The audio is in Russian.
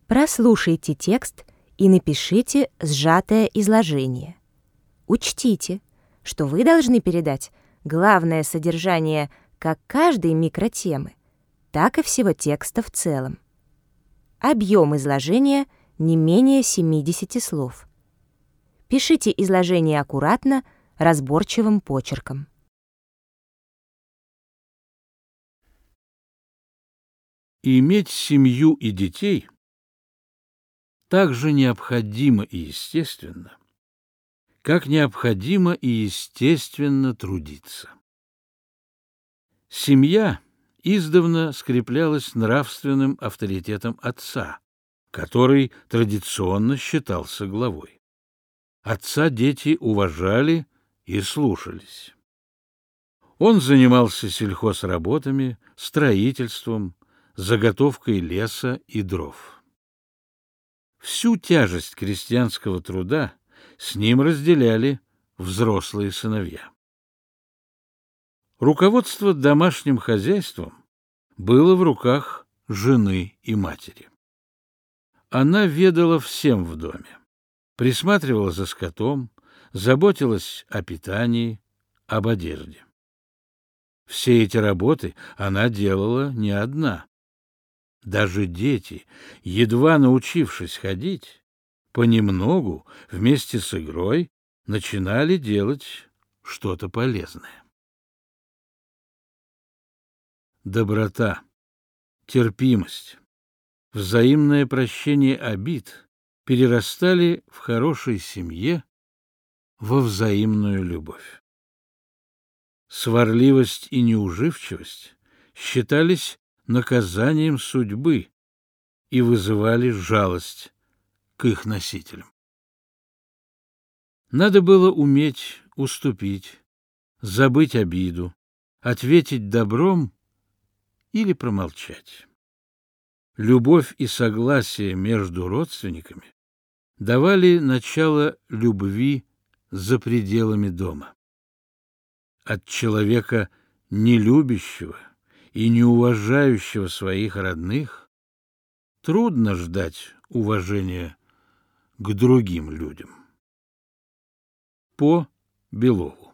Прослушайте текст и напишите сжатое изложение. Учтите, что вы должны передать главное содержание как каждой микротемы, так и всего текста в целом. Объем изложения не менее 70 слов. Пишите изложение аккуратно, разборчивым почерком. Иметь семью и детей так же необходимо и естественно, как необходимо и естественно трудиться. Семья издавна скреплялась нравственным авторитетом отца, который традиционно считался главой. Отца дети уважали и слушались. Он занимался сельхозработами, строительством, заготовкой леса и дров. Всю тяжесть крестьянского труда с ним разделяли взрослые сыновья. Руководство домашним хозяйством было в руках жены и матери. Она ведала всем в доме, присматривала за скотом, заботилась о питании, об одежде. Все эти работы она делала не одна. Даже дети, едва научившись ходить, понемногу вместе с игрой начинали делать что-то полезное. Доброта, терпимость, взаимное прощение обид перерастали в хорошей семье во взаимную любовь. Сварливость и неуживчивость считались наказанием судьбы и вызывали жалость к их носителям. Надо было уметь уступить, забыть обиду, ответить добром или промолчать. Любовь и согласие между родственниками давали начало любви за пределами дома. От человека, не любящего и не уважающего своих родных, трудно ждать уважения к другим людям. По Белову.